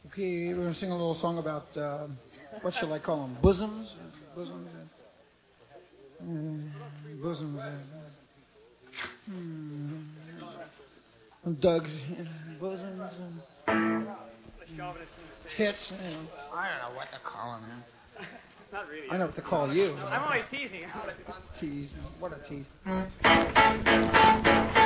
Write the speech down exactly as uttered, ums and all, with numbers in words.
Okay, we're gonna sing a little song about uh, what shall I call them? Bosoms, bosoms, mm, bosoms, uh, mm, Doug's bosoms, and tits. You know. I don't know what to call them. Man. Not really. I know what to call you. I'm always teasing. Tease. What a tease.